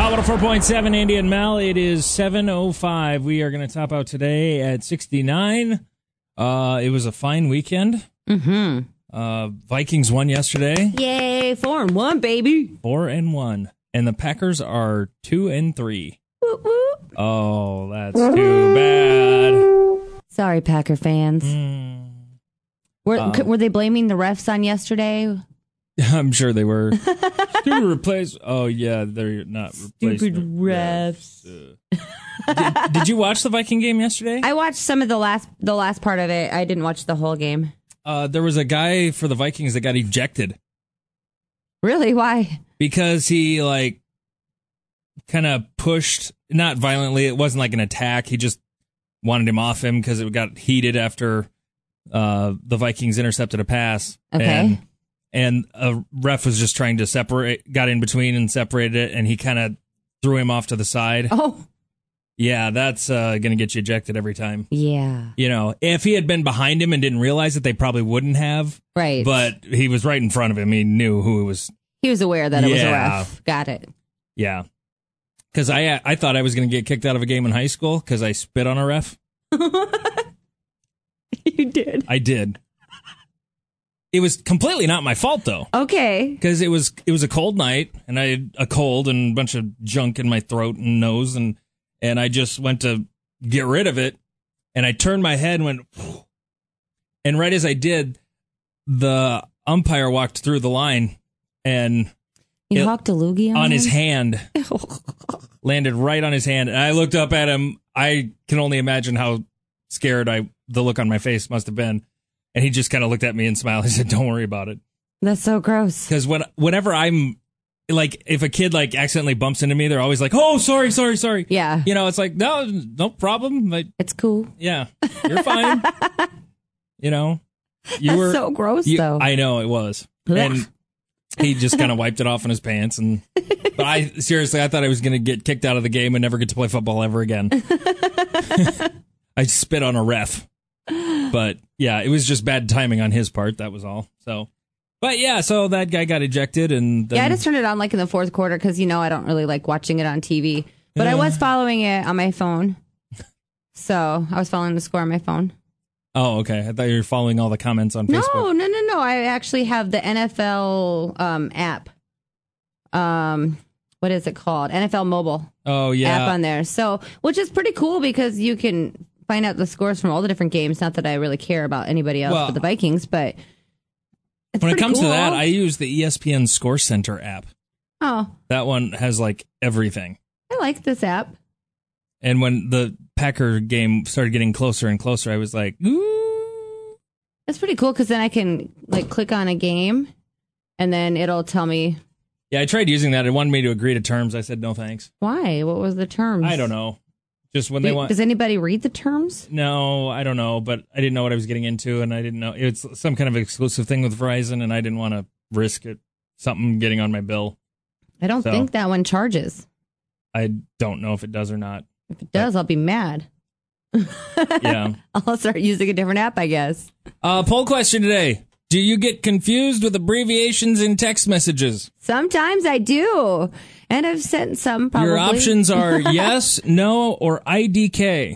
104.7, Andy and Mel. It is 7:05. We are going to top out today at 69. It was a fine weekend. Vikings won yesterday. Yay, 4-1, baby. 4-1. And the Packers are 2-3. Whoop, whoop. Oh, that's too bad. Sorry, Packer fans. Were they blaming the refs on yesterday? I'm sure they were. Oh, yeah, they're not replacing Stupid refs. Did you watch the Viking game yesterday? I watched some of the last part of it. I didn't watch the whole game. There was a guy for the Vikings that got ejected. Really? Why? Because he, kind of pushed, not violently, it wasn't like an attack. He just wanted him off him because it got heated after the Vikings intercepted a pass. Okay. And a ref was just trying to got in between and separated it, and he kind of threw him off to the side. Oh. Yeah, that's going to get you ejected every time. Yeah. You know, if he had been behind him and didn't realize it, they probably wouldn't have. Right. But he was right in front of him. He knew who it was. He was aware that it was a ref. Got it. Yeah. Because I thought I was going to get kicked out of a game in high school because I spit on a ref. You did. I did. It was completely not my fault, though. Okay. Because it was a cold night, and I had a cold and a bunch of junk in my throat and nose, and I just went to get rid of it, and I turned my head and went, and right as I did, the umpire walked through the line, and he hawked a loogie on his hand. Landed right on his hand, and I looked up at him. I can only imagine how scared the look on my face must have been. And he just kind of looked at me and smiled. He said, "Don't worry about it." That's so gross. Because whenever I'm if a kid accidentally bumps into me, they're always like, "Oh, sorry." Yeah. You know, it's like, no problem. It's cool. Yeah, you're fine. You know, That's so gross, though. I know it was. And he just kind of wiped it off in his pants. But I thought I was going to get kicked out of the game and never get to play football ever again. I spit on a ref. But yeah, it was just bad timing on his part. That was all. So, but yeah, so that guy got ejected, and then, I just turned it on in the fourth quarter because I don't really like watching it on TV. But I was following it on my phone, so I was following the score on my phone. Oh, okay. I thought you were following all the comments on Facebook. No. I actually have the NFL app. What is it called? NFL Mobile. Oh yeah, app on there. So, which is pretty cool because you can find out the scores from all the different games. Not that I really care about anybody else but the Vikings, but when it comes to that, I use the ESPN Score Center app. Oh. That one has everything. I like this app. And when the Packer game started getting closer and closer, I was like, ooh. That's pretty cool because then I can click on a game and then it'll tell me. Yeah, I tried using that. It wanted me to agree to terms. I said, no, thanks. Why? What was the terms? I don't know. Just when they want. Does anybody read the terms? No, I don't know, but I didn't know what I was getting into, and I didn't know it's some kind of exclusive thing with Verizon, and I didn't want to risk something getting on my bill. I don't think that one charges. I don't know if it does or not. If it does, I'll be mad. Yeah, I'll start using a different app, I guess. Poll question today: do you get confused with abbreviations in text messages? Sometimes I do. And I've sent some, probably. Your options are yes, no, or IDK.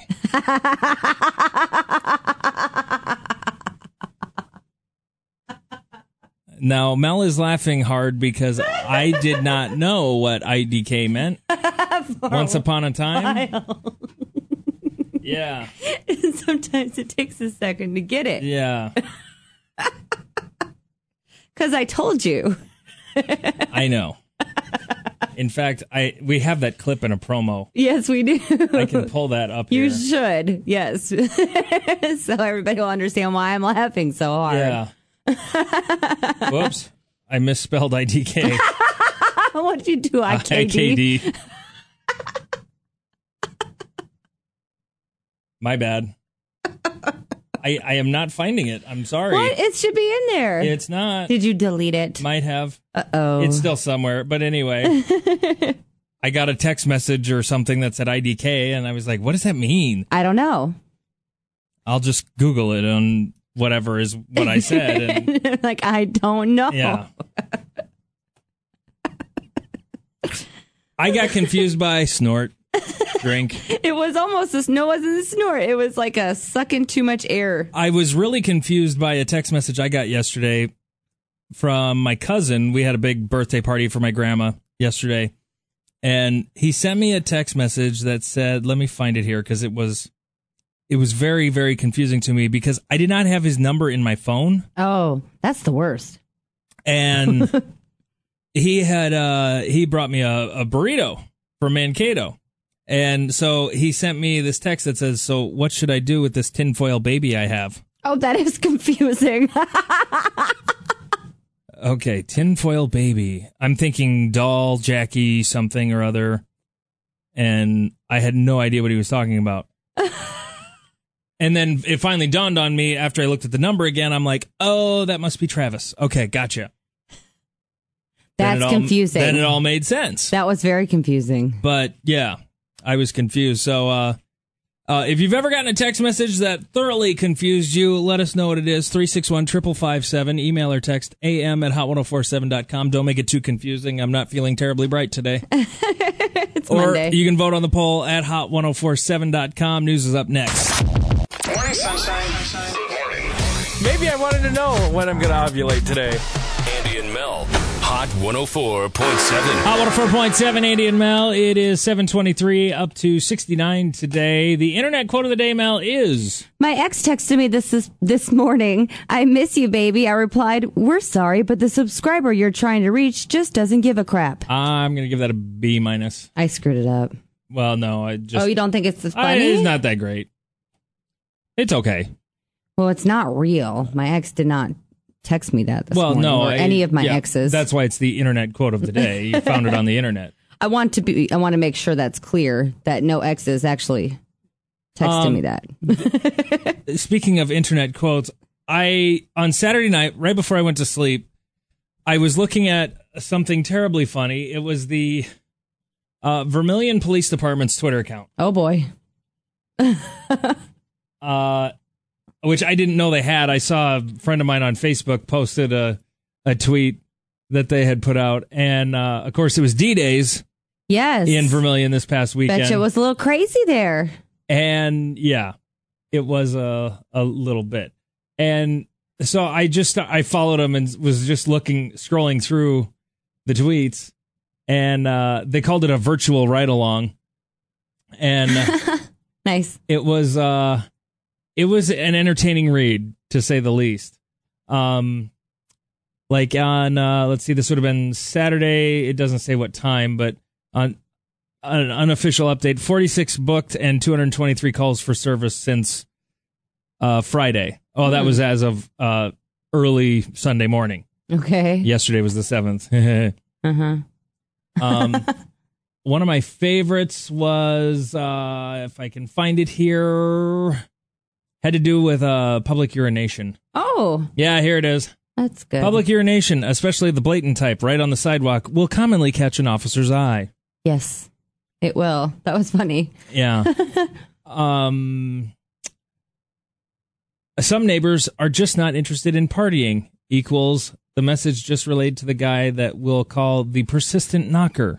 Now, Mel is laughing hard because I did not know what IDK meant. Once upon a time. Yeah. Sometimes it takes a second to get it. Yeah. Because I told you. I know. In fact, we have that clip in a promo. Yes, we do. I can pull that up here. You should, yes. So everybody will understand why I'm laughing so hard. Yeah. Whoops. I misspelled IDK. What did you do, IKD? IKD. My bad. I am not finding it. I'm sorry. What? It should be in there. It's not. Did you delete it? Might have. Uh-oh. It's still somewhere. But anyway, I got a text message or something that said IDK, and I was like, what does that mean? I don't know. I'll just Google it on whatever is what I said. And, I don't know. Yeah. I got confused by snort, drink. It was almost wasn't a snort. It was like a sucking too much air. I was really confused by a text message I got yesterday from my cousin. We had a big birthday party for my grandma yesterday, and he sent me a text message that said, let me find it here, because it was very, very confusing to me because I did not have his number in my phone. Oh, that's the worst. And he brought me a burrito from Mankato. And so he sent me this text that says, so what should I do with this tinfoil baby I have? Oh, that is confusing. Okay, tinfoil baby. I'm thinking doll, Jackie, something or other. And I had no idea what he was talking about. And then it finally dawned on me after I looked at the number again. I'm like, oh, that must be Travis. Okay, gotcha. That's confusing. Then it all made sense. That was very confusing. But yeah, I was confused. So if you've ever gotten a text message that thoroughly confused you, let us know what it is. 361-5557. Email or text am@hot1047.com. Don't make it too confusing. I'm not feeling terribly bright today. It's or Monday. You can vote on the poll at hot1047.com. News is up next. Morning, sunshine. Good morning. Maybe I wanted to know when I'm going to ovulate today. Andy and Mel. Hot 104.7. Hot 104.7, Andy and Mel. It is 7:23 up to 69 today. The internet quote of the day, Mel, is... My ex texted me this morning. I miss you, baby. I replied, we're sorry, but the subscriber you're trying to reach just doesn't give a crap. I'm going to give that a B minus. I screwed it up. Well, no, I just... Oh, you don't think it's as funny? It's not that great. It's okay. Well, it's not real. My ex did not text me that this morning, or any of my exes. That's why it's the internet quote of the day. You found it on the internet. I want to make sure that's clear that no exes actually texted me that. Speaking of internet quotes, on Saturday night, right before I went to sleep, I was looking at something terribly funny. It was the Vermilion Police Department's Twitter account. Oh boy. Which I didn't know they had. I saw a friend of mine on Facebook posted a tweet that they had put out. And, of course, it was D-Days. Yes. In Vermilion this past weekend. Bet you it was a little crazy there. And, yeah, it was a little bit. And so I followed them and was just scrolling through the tweets. And they called it a virtual ride-along. And nice. It was an entertaining read, to say the least. Like on, let's see, this would have been Saturday. It doesn't say what time, but on an unofficial update, 46 booked and 223 calls for service since Friday. Oh, that was as of early Sunday morning. Okay. Yesterday was the 7th. One of my favorites was, if I can find it here... had to do with public urination. Oh. Yeah, here it is. That's good. Public urination, especially the blatant type right on the sidewalk, will commonly catch an officer's eye. Yes, it will. That was funny. Yeah. Some neighbors are just not interested in partying, equals the message just relayed to the guy that we'll call the persistent knocker.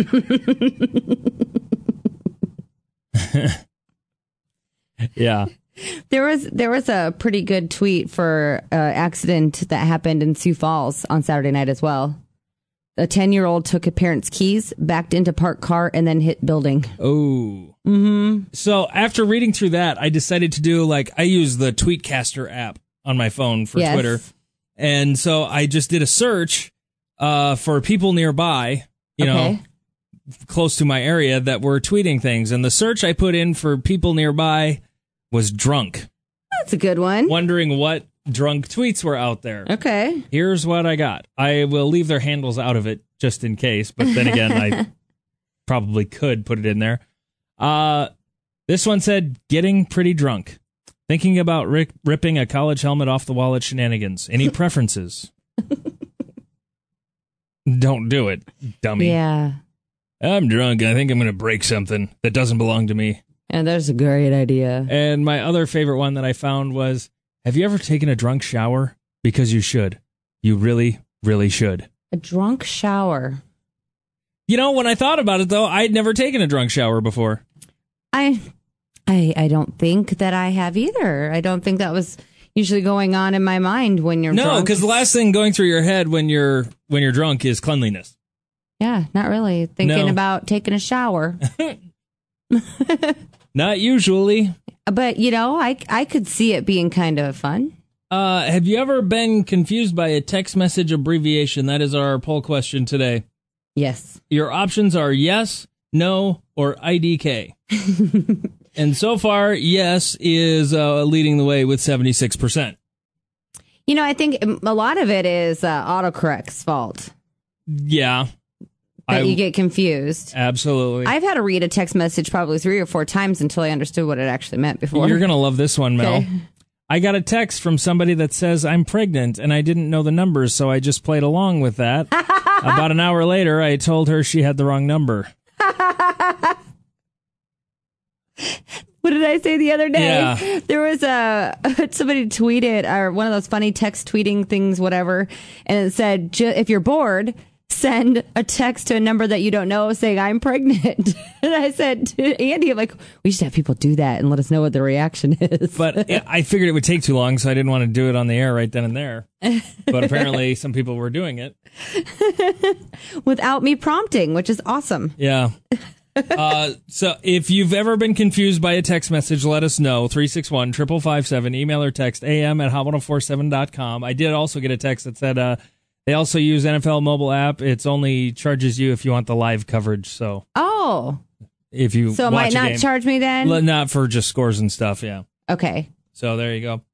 Yeah. There was a pretty good tweet for an accident that happened in Sioux Falls on Saturday night as well. A 10-year-old took a parent's keys, backed into parked car, and then hit building. Oh. Mm-hmm. So after reading through that, I decided to do, I use the Tweetcaster app on my phone for Twitter. And so I just did a search for people nearby, you know, close to my area that were tweeting things. And the search I put in for people nearby was drunk. That's a good one. Wondering what drunk tweets were out there. Okay. Here's what I got. I will leave their handles out of it just in case, but then again, I probably could put it in there. This one said, getting pretty drunk. Thinking about ripping a college helmet off the wall at Shenanigans. Any preferences? Don't do it, dummy. Yeah. I'm drunk. I think I'm going to break something that doesn't belong to me. And that's a great idea. And my other favorite one that I found was, have you ever taken a drunk shower? Because you should. You really, really should. A drunk shower. You know, when I thought about it, though, I'd never taken a drunk shower before. I don't think that I have either. I don't think that was usually going on in my mind when you're drunk. No, because the last thing going through your head when you're drunk is cleanliness. Yeah, not really. Thinking about taking a shower. Not usually. But, you know, I could see it being kind of fun. Have you ever been confused by a text message abbreviation? That is our poll question today. Yes. Your options are yes, no, or IDK. And so far, yes is leading the way with 76%. You know, I think a lot of it is autocorrect's fault. Yeah. That you get confused. Absolutely. I've had to read a text message probably 3 or 4 times until I understood what it actually meant before. You're going to love this one, Mel. Okay. I got a text from somebody that says I'm pregnant, and I didn't know the numbers, so I just played along with that. About an hour later, I told her she had the wrong number. What did I say the other day? Yeah. There was somebody tweeted, or one of those funny text tweeting things, whatever, and it said, if you're bored, send a text to a number that you don't know saying I'm pregnant. And I said to Andy, I'm like, we should have people do that and let us know what the reaction is. But I figured it would take too long, so I didn't want to do it on the air right then and there. But apparently some people were doing it. Without me prompting, which is awesome. Yeah. So if you've ever been confused by a text message, let us know. 361-5557, email or text am@hot1047.com. I did also get a text that said they also use NFL mobile app. It's only charges you if you want the live coverage. So if you so it watch might not charge me then? Not for just scores and stuff, yeah. Okay. So there you go.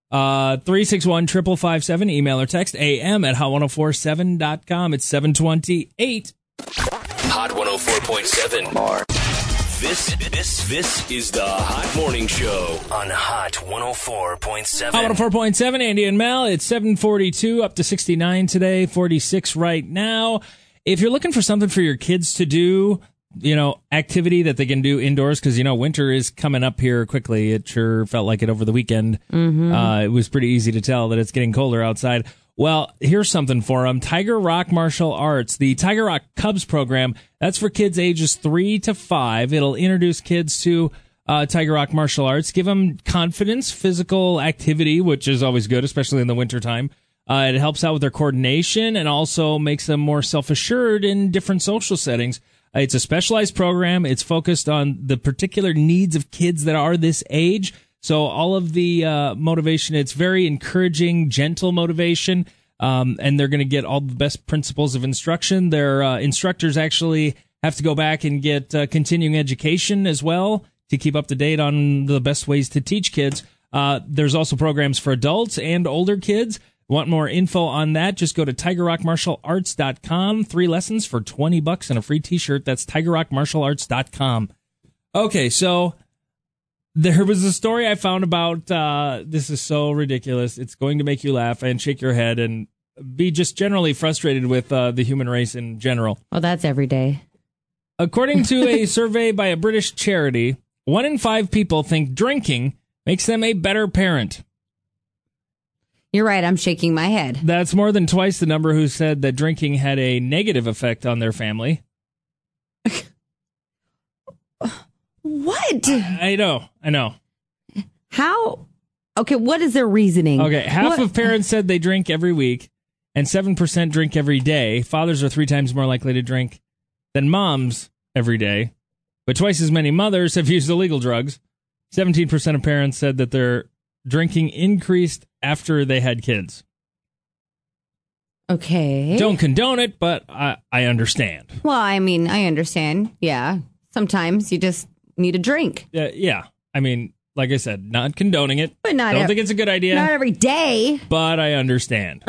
361-5557, email or text am@hot1047.com. It's 7:28. Hot 104.7. More. This is the Hot Morning Show on Hot 104.7. Hot 104.7, Andy and Mel. It's 7:42, up to 69 today, 46 right now. If you're looking for something for your kids to do, you know, activity that they can do indoors, because, you know, winter is coming up here quickly. It sure felt like it over the weekend. Mm-hmm. It was pretty easy to tell that it's getting colder outside. Well, here's something for them. Tiger Rock Martial Arts, the Tiger Rock Cubs program, that's for kids ages 3 to 5. It'll introduce kids to Tiger Rock Martial Arts, give them confidence, physical activity, which is always good, especially in the wintertime. It helps out with their coordination and also makes them more self-assured in different social settings. It's a specialized program. It's focused on the particular needs of kids that are this age. So all of the motivation, it's very encouraging, gentle motivation, and they're going to get all the best principles of instruction. Their instructors actually have to go back and get continuing education as well to keep up to date on the best ways to teach kids. There's also programs for adults and older kids. Want more info on that? Just go to TigerRockMartialArts.com. 3 lessons for $20 and a free T-shirt. That's TigerRockMartialArts.com. Okay, so there was a story I found about, this is so ridiculous. It's going to make you laugh and shake your head and be just generally frustrated with the human race in general. Well, that's every day. According to a survey by a British charity, 1 in 5 people think drinking makes them a better parent. You're right. I'm shaking my head. That's more than twice the number who said that drinking had a negative effect on their family. What? I know. How? Okay, what is their reasoning? Okay, half of parents said they drink every week, and 7% drink every day. Fathers are 3 times more likely to drink than moms every day. But twice as many mothers have used illegal drugs. 17% of parents said that their drinking increased after they had kids. Okay. Don't condone it, but I understand. Well, I mean, I understand. Yeah. Sometimes you just need a drink. Yeah. I mean, like I said, not condoning it. But not I don't think it's a good idea. Not every day. But I understand.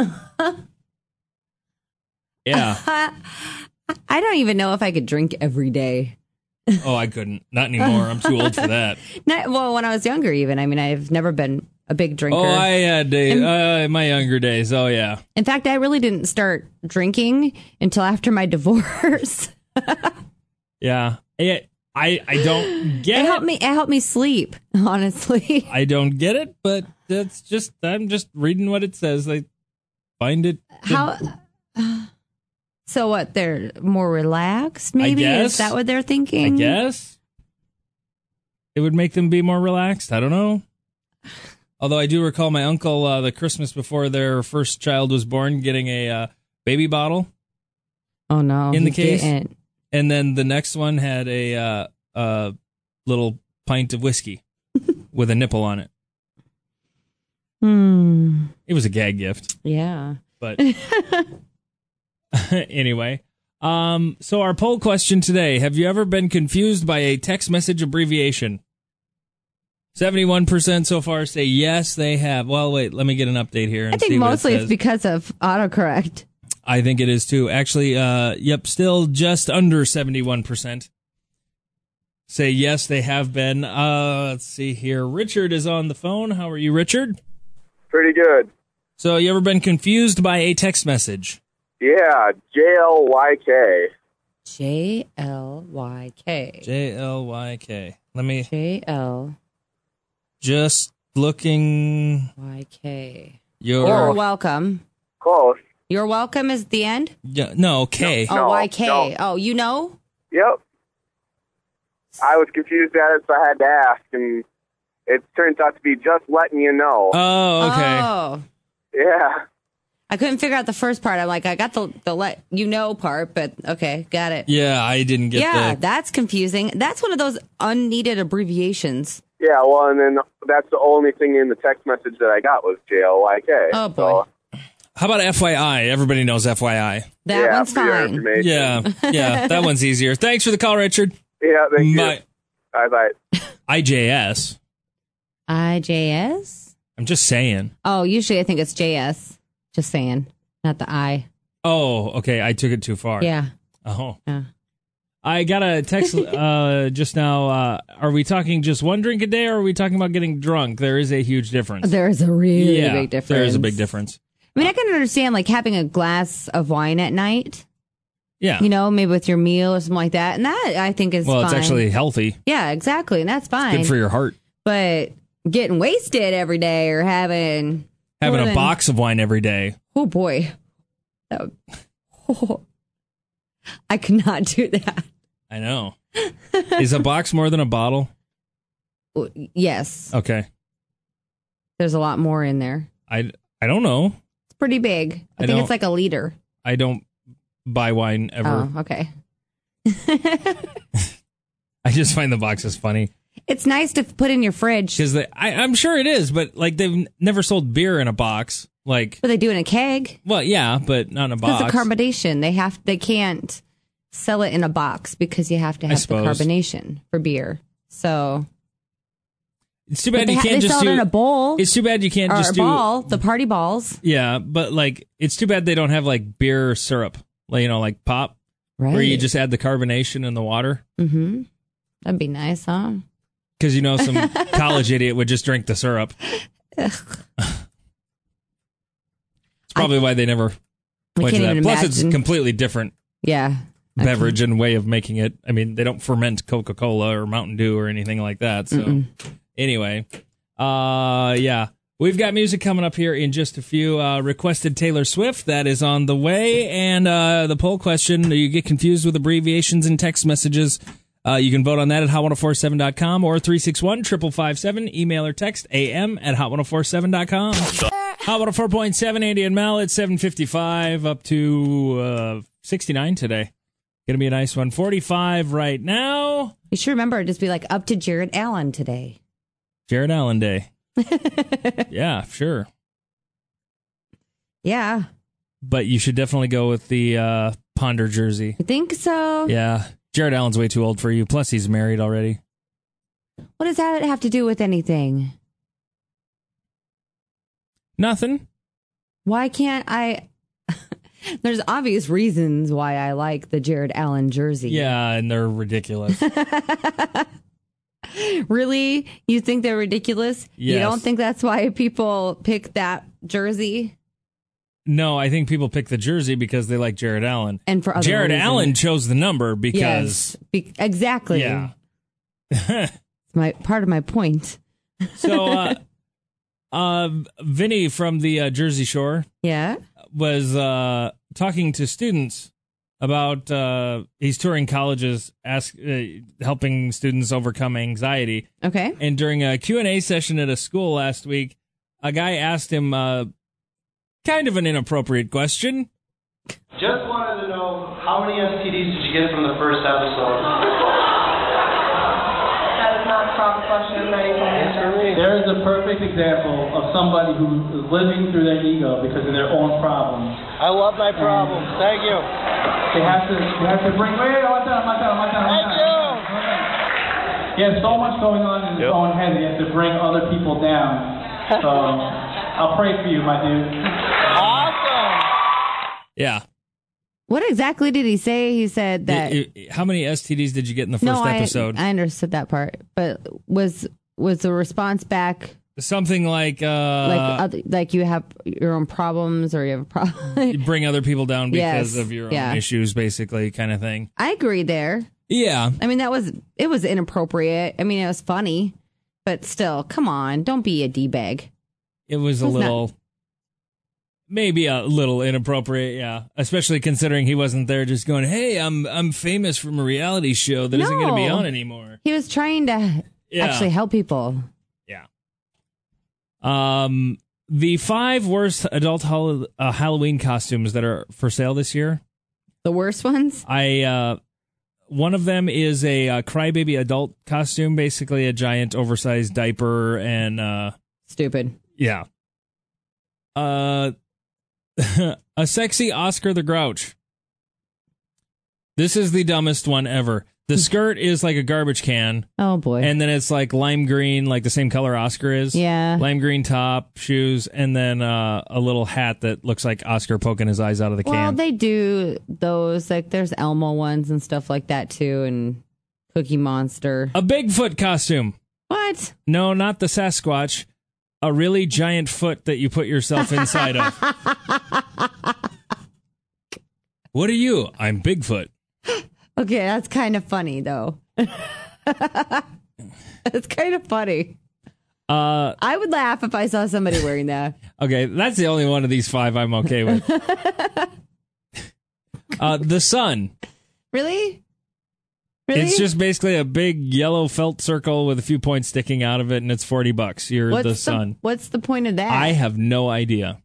Yeah. I don't even know if I could drink every day. Oh, I couldn't. Not anymore. I'm too old for that. Well, when I was younger, even. I mean, I've never been a big drinker. Oh, I had my younger days. Oh, yeah. In fact, I really didn't start drinking until after my divorce. Yeah. I don't get it. It helped me sleep, honestly. I don't get it, but I'm just reading what it says. I find it. So what? They're more relaxed, maybe? guess. Is that what they're thinking? I guess it would make them be more relaxed. I don't know. Although I do recall my uncle, the Christmas before their first child was born, getting a baby bottle. Oh, no. In the he case? didn't. And then the next one had a little pint of whiskey with a nipple on it. It was a gag gift. Yeah. But anyway, so our poll question today, have you ever been confused by a text message abbreviation? 71% so far say yes, they have. Well, wait, let me get an update here. And I think see what mostly it it's says. because of autocorrect. I think it is too. Actually, yep, still just under 71%. Say yes, they have been. Let's see here. Richard is on the phone. How are you, Richard? Pretty good. So you ever been confused by a text message? Yeah, JLYK. JLYK. JLYK. Let me JLYK. just looking. You're welcome. Close. You're welcome is the end? No, K. Oh, No, YK. no. Oh, you know? Yep. I was confused at it, so I had to ask, and it turns out to be just letting you know. Oh, okay. Oh. Yeah. I couldn't figure out the first part. I'm like, I got the let you know part, but okay, got it. Yeah, I didn't get Yeah, the. that's confusing. That's one of those unneeded abbreviations. Yeah, well, and then that's the only thing in the text message that I got was JLYK. Oh, boy. So, How about FYI? Everybody knows FYI. That yeah, one's for your fine. information. Yeah, that one's easier. Thanks for the call, Richard. Yeah, thank you. My Bye-bye. IJS. IJS? I'm just saying. Oh, usually I think it's JS. Just saying, not the I. Oh, okay. I took it too far. Yeah. Oh. Yeah. I got a text just now. Are we talking just one drink a day, or are we talking about getting drunk? There is a huge difference. There is a really big difference. There is a big difference. I mean, I can understand like having a glass of wine at night, Yeah. you know, maybe with your meal or something like that. And that I think is Well, fine. it's actually healthy. Yeah, exactly. And that's fine. Good for your heart. But getting wasted every day or having Having more a than- box of wine every day. Oh boy. That would, I could not do that. I know. Is a box more than a bottle? Yes. Okay. There's a lot more in there. I don't know. It's pretty big. I think don't- it's like a liter. I don't buy wine ever. Oh, okay. I just find the boxes funny. It's nice to put in your fridge. Because I'm sure it is, but like they've never sold beer in a box. Like, But they do in a keg. well, yeah, but not in a Because box. of carbonation. They can't sell it in a box because you have to have the suppose. carbonation for beer. So It's too bad they, you can't they just sell do. it in a bowl It's too bad you can't or just a do. ball, the party balls. Yeah, but like it's too bad they don't have like beer syrup, like, you know, like pop, Right. where you just add the carbonation in the water. Mm-hmm. That'd be nice, huh? Because you know some college idiot would just drink the syrup. It's probably why they never I went to can't that. even Plus, it's a imagine. completely different Yeah. beverage and way of making it. I mean, they don't ferment Coca-Cola or Mountain Dew or anything like that. So anyway, yeah. We've got music coming up here in just a few. Requested Taylor Swift, that is on the way. And the poll question, do you get confused with abbreviations and text messages? You can vote on that at hot1047.com or 361-557. Email or text am@hot1047.com. Hot 104.7, Andy and Mel. It's 7:55 up to 69 today. Going to be a nice one. 45 right now. You should remember to just be like up to Jared Allen today. Jared Allen Day. Yeah, sure. Yeah. But you should definitely go with the Ponder jersey. You think so? Yeah. Jared Allen's way too old for you. Plus, he's married already. What does that have to do with anything? Nothing. Why can't I? There's obvious reasons why I like the Jared Allen jersey. Yeah, and they're ridiculous. Really? You think they're ridiculous? You Yes. don't think that's why people pick that jersey? No, I think people pick the jersey because they like Jared Allen. And for other Jared reasons. Allen chose the number because... Yes, exactly. Yeah. It's part of my point. So, Vinny from the Jersey Shore Yeah. was talking to students about he's touring colleges, helping students overcome anxiety. Okay. And during a Q&A session at a school last week, a guy asked him kind of an inappropriate question. Just wanted to know, how many STDs did you get from the first episode? That is not a proper question of anything. There is a perfect example of somebody who is living through their ego because of their own problems. I love my problems. Thank you. They have to bring. Wait, one time. Thank you. He has so much going on in his own head. He has to bring other people down. So I'll pray for you, my dude. Awesome. Yeah. What exactly did he say? He said that. How many STDs did you get in the first episode? I understood that part, but was the response back something like like you have your own problems or you have a problem? You bring other people down because of your own issues, basically, kind of thing. I agree there. Yeah. I mean, it was inappropriate. I mean, it was funny, but still, come on, don't be a D-bag. It was maybe a little inappropriate, yeah. Especially considering he wasn't there just going, hey, I'm famous from a reality show that isn't going to be on anymore. He was trying to actually help people. Yeah. The 5 worst adult Halloween costumes that are for sale this year. The worst ones? One of them is a crybaby adult costume, basically a giant oversized diaper and stupid. Yeah. A sexy Oscar the Grouch. This is the dumbest one ever. The skirt is like a garbage can. Oh, boy. And then it's like lime green, like the same color Oscar is. Yeah. Lime green top, shoes, and then a little hat that looks like Oscar poking his eyes out of the can. Well, they do those. Like, there's Elmo ones and stuff like that, too, and Cookie Monster. A Bigfoot costume. What? No, not the Sasquatch. A really giant foot that you put yourself inside of. What are you? I'm Bigfoot. Okay, that's kind of funny, though. It's kind of funny. I would laugh if I saw somebody wearing that. Okay, that's the only one of these 5 I'm okay with. The sun. Really? Really? It's just basically a big yellow felt circle with a few points sticking out of it, and it's $40. You're the sun. What's the point of that? I have no idea.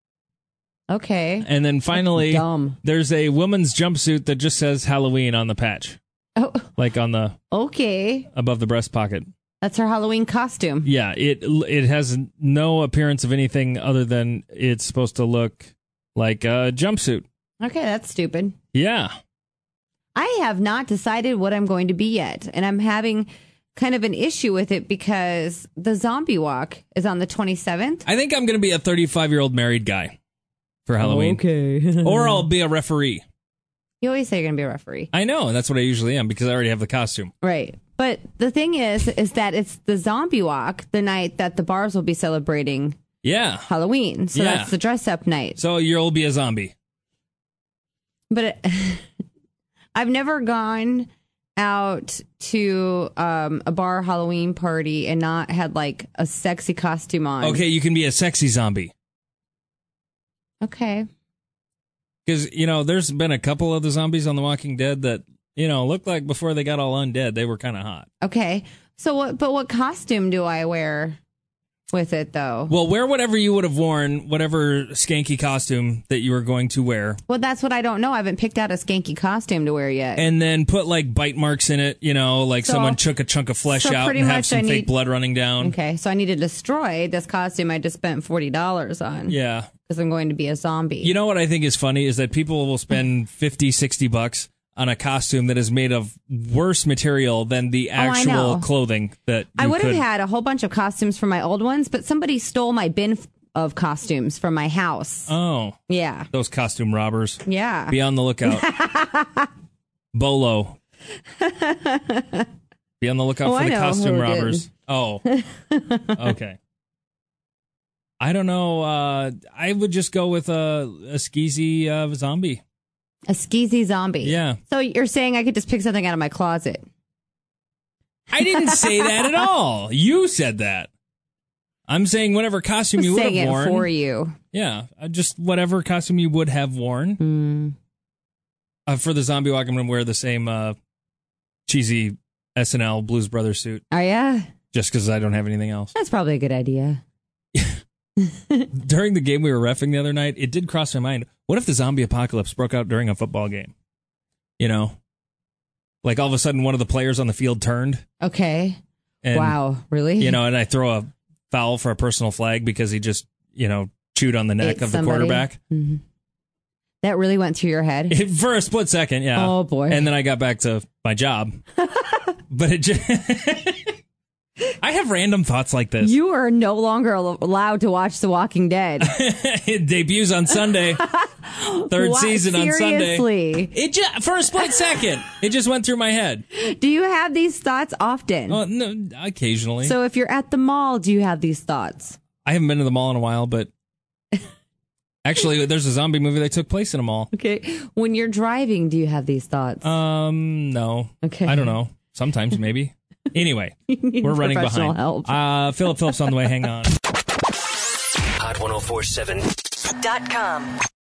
Okay. And then finally, dumb. There's a woman's jumpsuit that just says Halloween on the patch. Oh. Like on the... Okay. Above the breast pocket. That's her Halloween costume. Yeah, it has no appearance of anything other than it's supposed to look like a jumpsuit. Okay, that's stupid. Yeah. I have not decided what I'm going to be yet, and I'm having kind of an issue with it because the zombie walk is on the 27th. I think I'm going to be a 35-year-old married guy for Halloween. Okay. Or I'll be a referee. You always say you're going to be a referee. I know, and that's what I usually am because I already have the costume. Right. But the thing is that it's the zombie walk the night that the bars will be celebrating Halloween. So that's the dress-up night. So you'll be a zombie. But I've never gone out to a bar Halloween party and not had like a sexy costume on. Okay, you can be a sexy zombie. Okay. Because, there's been a couple of the zombies on The Walking Dead that, looked like before they got all undead, they were kind of hot. Okay. So what costume do I wear with it, though? Well, wear whatever you would have worn, whatever skanky costume that you were going to wear. Well, that's what I don't know. I haven't picked out a skanky costume to wear yet. And then put, like, bite marks in it, like someone took a chunk of flesh out and have some fake blood running down. Okay, so I need to destroy this costume I just spent $40 on. Yeah. Because I'm going to be a zombie. You know what I think is funny is that people will spend $50, $60 on a costume that is made of worse material than the actual clothing that you I would have had a whole bunch of costumes from my old ones, but somebody stole my bin of costumes from my house. Oh. Yeah. Those costume robbers. Yeah. Be on the lookout. Bolo. Be on the lookout for the costume robbers. Oh. Okay. I don't know. I would just go with a skeezy zombie. A skeezy zombie. Yeah. So you're saying I could just pick something out of my closet? I didn't say that at all. You said that. I'm saying whatever costume you would have worn. Saying it for you. Yeah. Just whatever costume you would have worn. For the zombie walk, I'm going to wear the same cheesy SNL Blues Brothers suit. Oh, yeah? Just because I don't have anything else. That's probably a good idea. During the game we were reffing the other night, it did cross my mind. What if the zombie apocalypse broke out during a football game? You know? Like all of a sudden one of the players on the field turned. Okay. And, wow, really? You know, and I throw a foul for a personal flag because he just, you know, chewed on the neck of the quarterback. Mm-hmm. That really went through your head? For a split second, yeah. Oh, boy. And then I got back to my job. But it just... I have random thoughts like this. You are no longer allowed to watch The Walking Dead. It debuts on Sunday. Third season on Sunday. Seriously? It just, for a split second, it just went through my head. Do you have these thoughts often? No, occasionally. So if you're at the mall, do you have these thoughts? I haven't been to the mall in a while, but actually, there's a zombie movie that took place in a mall. Okay. When you're driving, do you have these thoughts? No. Okay. I don't know. Sometimes, maybe. Anyway, we're running behind. Help. Philip Phillips on the way. Hang on. Hot 1047.com.